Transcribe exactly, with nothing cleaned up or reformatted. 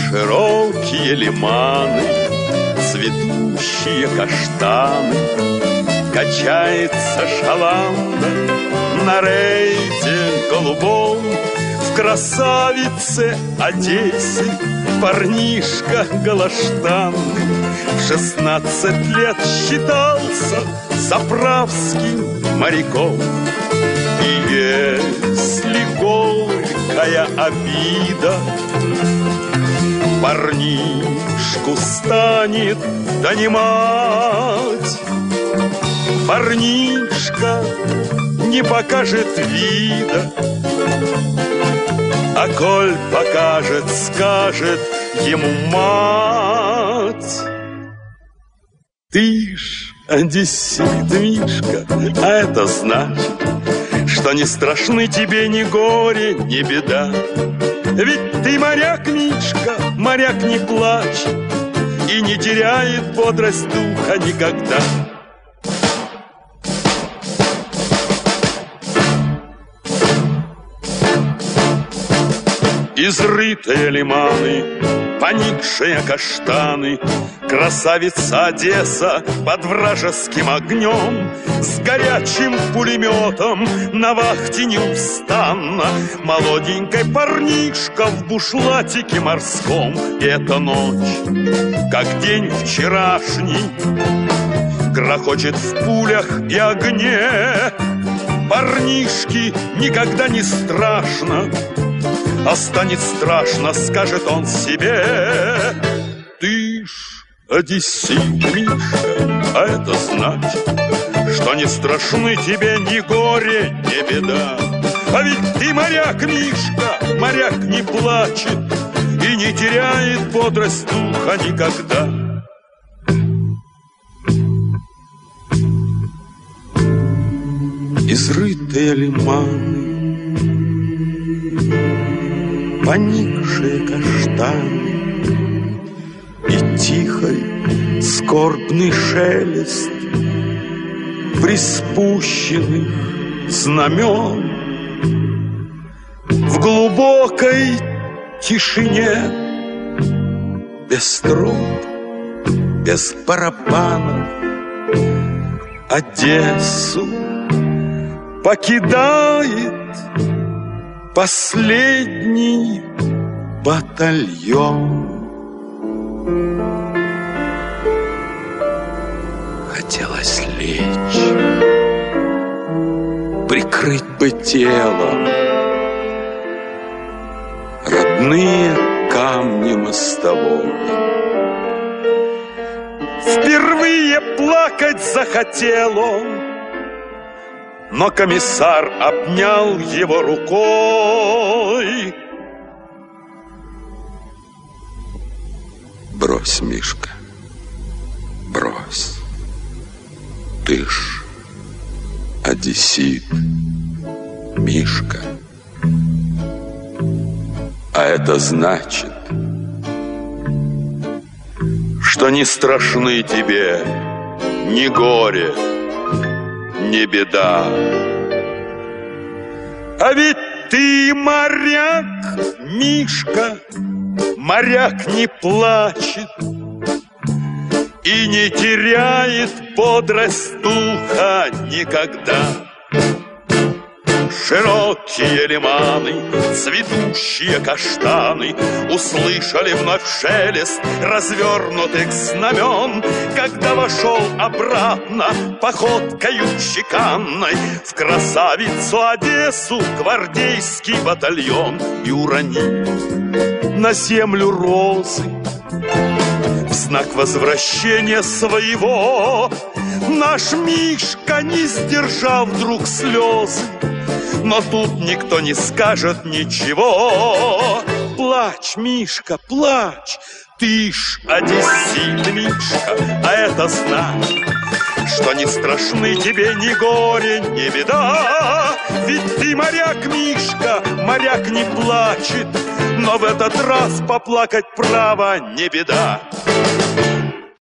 Широкие лиманы, цветущие каштаны, качается шаланда на рейде голубом. В красавице Одессе парнишка галаштанный в шестнадцать лет считался заправским моряком. И если горькая обида парнишку станет донимать, парнишка не покажет вида, а коль покажет, скажет ему мать: ты ж одессит, Мишка, а это значит, что не страшны тебе ни горе, ни беда. Ведь ты моряк, Мишка, моряк не плачет и не теряет бодрость духа никогда. Изрытые лиманы, поникшие каштаны, красавица Одесса под вражеским огнем, с горячим пулеметом на вахте неустанно, молоденькой парнишка в бушлатике морском. И эта ночь, как день вчерашний, грохочет в пулях и огне. Парнишке никогда не страшно, а станет страшно, скажет он себе: ты ж одессит, Мишка, а это значит, что не страшны тебе ни горе, ни беда. А ведь ты моряк, Мишка, моряк не плачет и не теряет бодрость духа никогда. Изрытые лиманы, поникшие каштаны и тихой скорбный шелест приспущенных знамен. В глубокой тишине, без труб, без барабанов, Одессу покидает последний батальон. Хотелось лечь, прикрыть бы тело родные камни мостовой. Впервые плакать захотел он, но комиссар обнял его рукой. Брось, Мишка, брось. Ты ж одессит, Мишка. А это значит, что не страшны тебе ни горе, ни беда. А ведь ты моряк, Мишка, моряк не плачет и не теряет бодрость духа никогда. Широкие лиманы, цветущие каштаны услышали вновь шелест развернутых знамен, когда вошел обратно походкою чеканной в красавицу Одессу гвардейский батальон и уронил на землю розы в знак возвращения своего. Наш Мишка не сдержал вдруг слезы, но тут никто не скажет ничего. Плачь, Мишка, плачь, ты ж одессит, Мишка, а это значит, что не страшны тебе ни горе, ни беда. Ведь ты моряк, Мишка, моряк не плачет, но в этот раз поплакать право не беда.